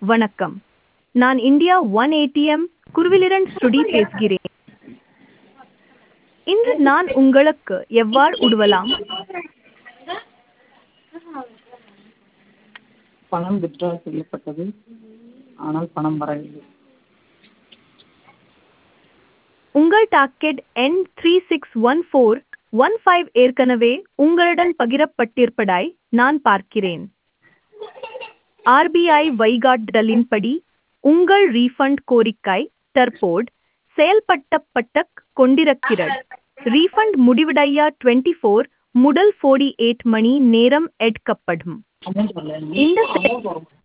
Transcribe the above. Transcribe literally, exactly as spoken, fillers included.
வணக்கம். நான் India one ATM குருவிலிருந்து ஸ்ருதி பேசுகிறேன். இன்று நான் உங்களுக்கு எவ்வாறு உதவலாம்? பணம் வித்ட்ரா செய்யப்பட்டது, ஆனால் பணம் வரவில்லை. உங்கள் டாக்கெட் எண் three six one four one five ஏற்கனவே உங்களுடன் பகிரப்பட்டிருப்பதாய் நான் பார்க்கிறேன். ஆர்பிஐ வழிகாட்டுதலின்படி உங்கள் ரீஃபண்ட் கோரிக்கை தற்போது செயல்படுத்தப்பட்டுக் கொண்டிருக்கிறது. ரீஃபண்ட் முடிவடைய டுவெண்ட்டி ஃபோர் முதல் நாற்பத்தி எட்டு மணி நேரம் எடுக்கப்படும். அமௌண்ட் வரல. இந்த அமௌண்ட் வரும்.